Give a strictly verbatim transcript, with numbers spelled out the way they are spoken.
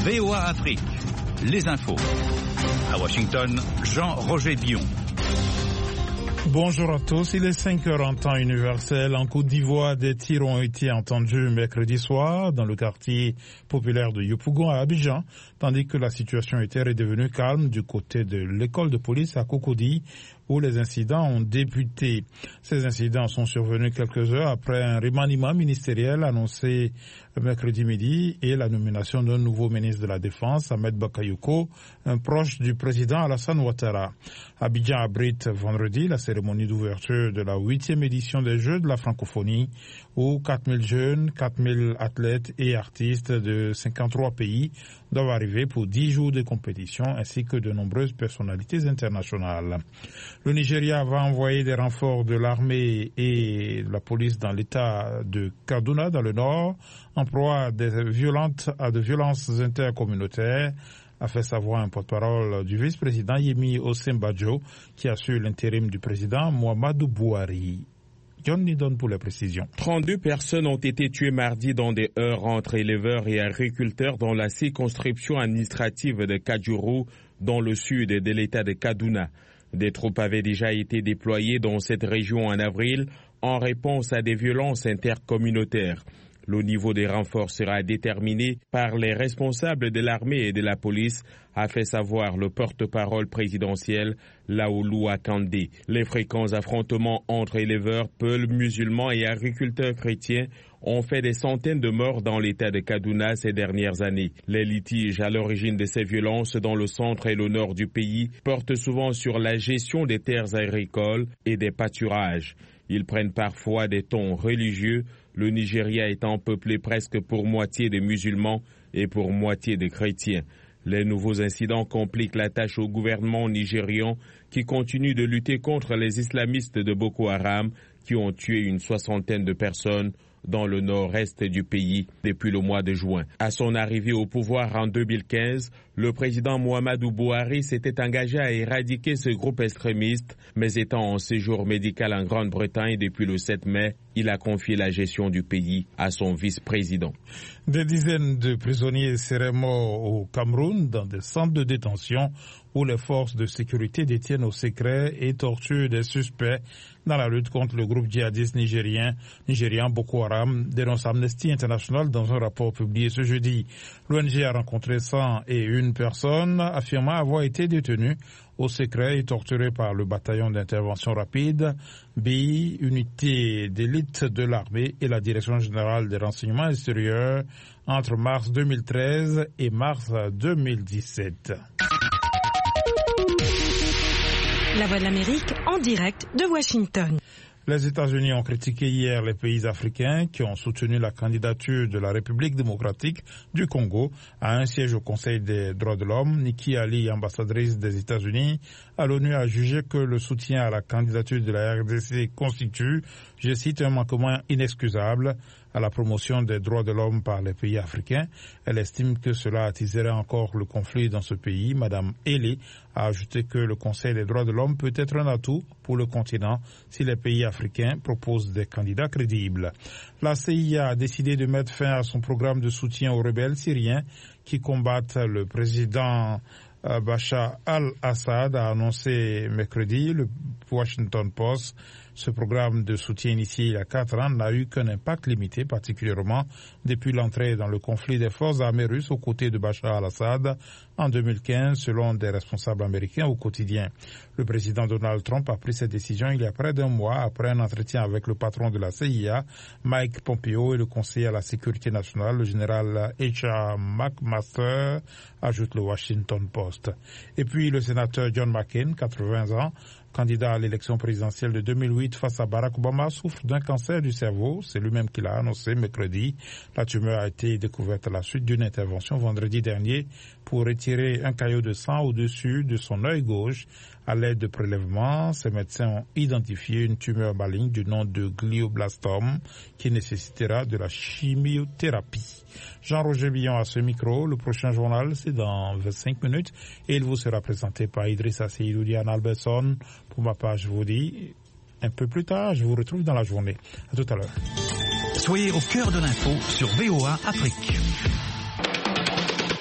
V O A Afrique, les infos. À Washington, Jean-Roger Billon. Bonjour à tous, il est cinq heures en temps universel. En Côte d'Ivoire, des tirs ont été entendus mercredi soir dans le quartier populaire de Yopougon à Abidjan, tandis que la situation était redevenue calme du côté de l'école de police à Cocody, où les incidents ont débuté. Ces incidents sont survenus quelques heures après un remaniement ministériel annoncé mercredi midi et la nomination d'un nouveau ministre de la Défense, Ahmed Bakayoko, un proche du président Alassane Ouattara. Abidjan abrite vendredi la cérémonie d'ouverture de la huitième édition des Jeux de la francophonie, où quatre mille jeunes, quatre mille athlètes et artistes de cinquante-trois pays doivent arriver pour dix jours de compétition, ainsi que de nombreuses personnalités internationales. Le Nigeria va envoyer des renforts de l'armée et de la police dans l'état de Kaduna, dans le nord, en proie à, des violentes, à de violences intercommunautaires, a fait savoir un porte-parole du vice-président Yemi Osinbajo, qui assure l'intérim du président Muhammadu Buhari. John Nidon pour les précisions. trente-deux personnes ont été tuées mardi dans des heurts entre éleveurs et agriculteurs dans la circonscription administrative de Kajuru, dans le sud de l'état de Kaduna. Des troupes avaient déjà été déployées dans cette région en avril en réponse à des violences intercommunautaires. Le niveau des renforts sera déterminé par les responsables de l'armée et de la police, a fait savoir le porte-parole présidentiel Laoulou Akandé. Les fréquents affrontements entre éleveurs, peuls musulmans et agriculteurs chrétiens ont fait des centaines de morts dans l'état de Kaduna ces dernières années. Les litiges à l'origine de ces violences dans le centre et le nord du pays portent souvent sur la gestion des terres agricoles et des pâturages. Ils prennent parfois des tons religieux, le Nigeria étant peuplé presque pour moitié de musulmans et pour moitié de chrétiens. Les nouveaux incidents compliquent la tâche au gouvernement nigérian qui continue de lutter contre les islamistes de Boko Haram qui ont tué une soixantaine de personnes dans le nord-est du pays depuis le mois de juin. À son arrivée au pouvoir en deux mille quinze, le président Muhammadu Buhari s'était engagé à éradiquer ce groupe extrémiste, mais étant en séjour médical en Grande-Bretagne depuis le sept mai, il a confié la gestion du pays à son vice-président. Des dizaines de prisonniers seraient morts au Cameroun dans des centres de détention où les forces de sécurité détiennent au secret et torturent des suspects dans la lutte contre le groupe djihadiste nigérien, nigérian Boko Haram, dénonce Amnesty International dans un rapport publié ce jeudi. L'O N G a rencontré cent et une personnes affirmant avoir été détenues au secret et torturées par le bataillon d'intervention rapide, B I, unité d'élite de l'armée et la direction générale des renseignements extérieurs entre mars deux mille treize et mars deux mille dix-sept. La Voix de l'Amérique en direct de Washington. Les États-Unis ont critiqué hier les pays africains qui ont soutenu la candidature de la République démocratique du Congo à un siège au Conseil des droits de l'homme. Nikki Haley, ambassadrice des États-Unis à l'ONU, a jugé que le soutien à la candidature de la R D C constitue, je cite, un manquement inexcusable à la promotion des droits de l'homme par les pays africains. Elle estime que cela attiserait encore le conflit dans ce pays. Madame Haley a ajouté que le Conseil des droits de l'homme peut être un atout pour le continent si les pays africains proposent des candidats crédibles. La C I A a décidé de mettre fin à son programme de soutien aux rebelles syriens qui combattent le président Bachar al-Assad, a annoncé mercredi le Washington Post. Ce programme de soutien initié il y a quatre ans n'a eu qu'un impact limité, particulièrement depuis l'entrée dans le conflit des forces armées russes aux côtés de Bachar al-Assad en deux mille quinze, selon des responsables américains au quotidien. Le président Donald Trump a pris cette décision il y a près d'un mois après un entretien avec le patron de la C I A, Mike Pompeo, et le conseiller à la sécurité nationale, le général H R McMaster, ajoute le Washington Post. Et puis le sénateur John McCain, quatre-vingts ans, candidat à l'élection présidentielle de deux mille huit face à Barack Obama, souffre d'un cancer du cerveau. C'est lui-même qui l'a annoncé mercredi. La tumeur a été découverte à la suite d'une intervention vendredi dernier pour retirer un caillot de sang au-dessus de son œil gauche. À l'aide de prélèvements, ces médecins ont identifié une tumeur maligne du nom de glioblastome qui nécessitera de la chimiothérapie. Jean-Roger Billon à ce micro. Le prochain journal, c'est dans vingt-cinq minutes et il vous sera présenté par Idrissa Seydou Diane Alberson. Pour ma part, je vous dis un peu plus tard, je vous retrouve dans la journée. À tout à l'heure. Soyez au cœur de l'info sur V O A Afrique.